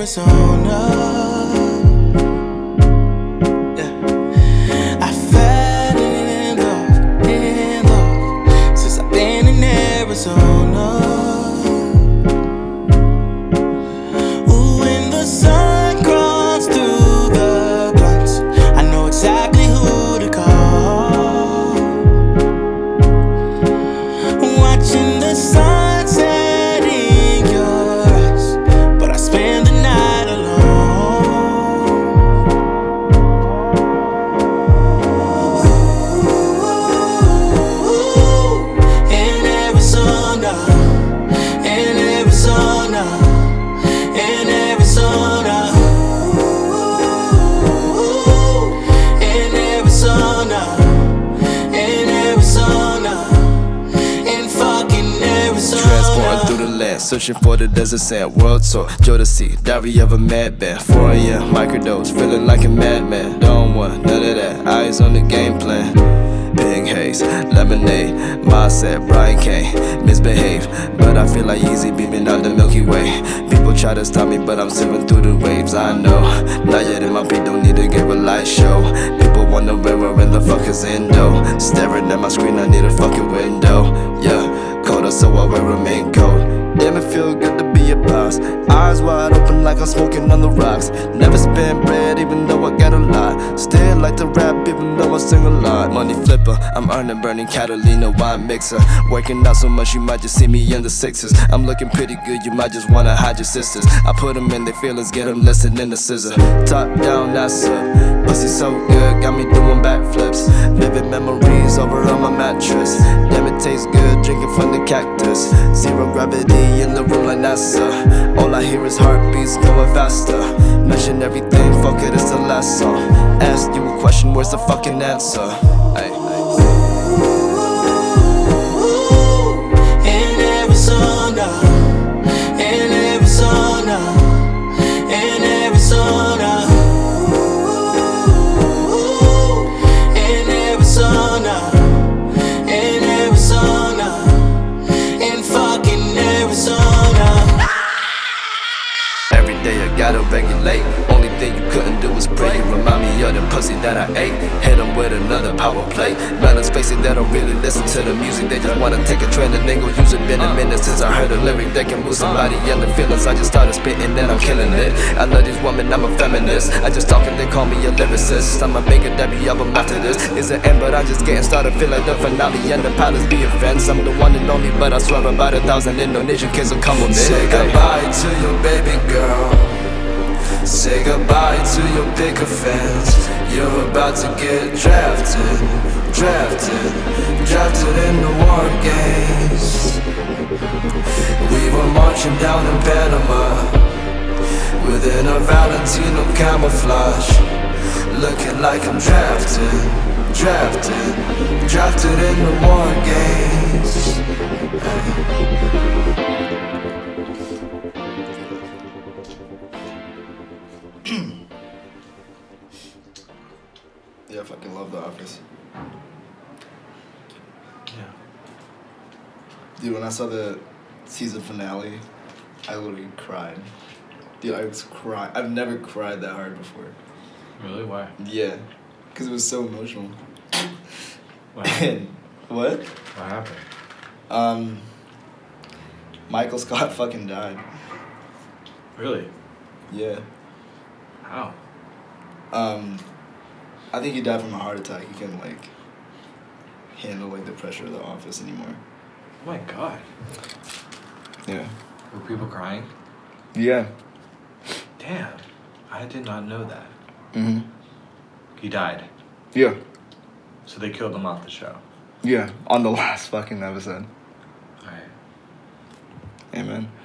Arizona. Yeah. I fell in love since I've been in Arizona. Ooh, when the sun crawls through the blunts, I know exactly who to call. Watching the sunset in your eyes, but I spend the night alone. Ooh, in Arizona, in Arizona, in Arizona. Ooh, in Arizona, in Arizona. Transporting through the land, searching for the desert sand. World tour, Jodeci, diary of a madman. 4 a.m., microdose, feeling like a madman. Don't want none of that, eyes on the game plan. Big haze, lemonade, mindset, Brian Kane. Misbehave, but I feel like easy beaming out the Milky Way. People try to stop me, but I'm sailing through the waves. I know, not yet in my beat, don't need to give a light show. People wonder where in the fuck is Indo. Staring at my screen, I need a fucking window. Yeah, colder, so I will remain cold. Damn, it feel good to be a boss. Eyes wide open like I'm smoking on the rocks. Never spend bread even though I got a lot. Still like to rap even though I sing a lot. Money flipper, I'm earning, burning Catalina wine mixer. Working out so much you might just see me in the sixes. I'm looking pretty good, you might just wanna hide your sisters. I put them in their feelings, get them listening to scissor. Top down, that's up. Pussy so good, got me doing backflips. Vivid memories over on my mattress. Damn, it tastes good, drinking from the cactus. Zero gravity in the room like NASA. All I hear is heartbeats going faster. Mention everything, fuck it, it's the last song. Ask you a question, where's the fucking answer? Ay. In Arizona, in Arizona, in Arizona. In Arizona, in Arizona, in fucking Arizona. Every day I gotta regulate. Only thing you couldn't do was pray. You remind me of the pussy that I ate. Hit 'em with another power play. Man, let's face it, they don't really listen to the music. They just wanna take a trend and then go use it. Been a minute since I heard a lyric that can move somebody and the feelings. I just started spitting, then I'm killing it. I love these women, I'm a feminist. I just talk and they call me a lyricist. I'ma make a debut album after this. It's the end, but I'm just getting started. Feel like the finale and the pilots be a fence. I'm the one and only, but I swear about 1,000 Indonesian kids will come with me. Say goodbye to your baby girl. Say goodbye to your bigger fans. You're about to get drafted, drafted, drafted in the war games. We were marching down in Panama within a Valentino camouflage, looking like I'm drafted, drafted, drafted in the war games. Yeah, I fucking love The Office. Yeah. Dude, when I saw the season finale, I literally cried. Dude, I was crying. I've never cried that hard before. Really? Why? Yeah, because it was so emotional. What happened? What? What happened? Michael Scott fucking died. Really? Yeah. How? I think he died from a heart attack. He couldn't, like, handle, like, the pressure of The Office anymore. Oh my god. Yeah. Were people crying? Yeah. Damn. I did not know that. Mm-hmm. He died. Yeah. So they killed him off the show. Yeah. On the last fucking episode. Alright. Amen.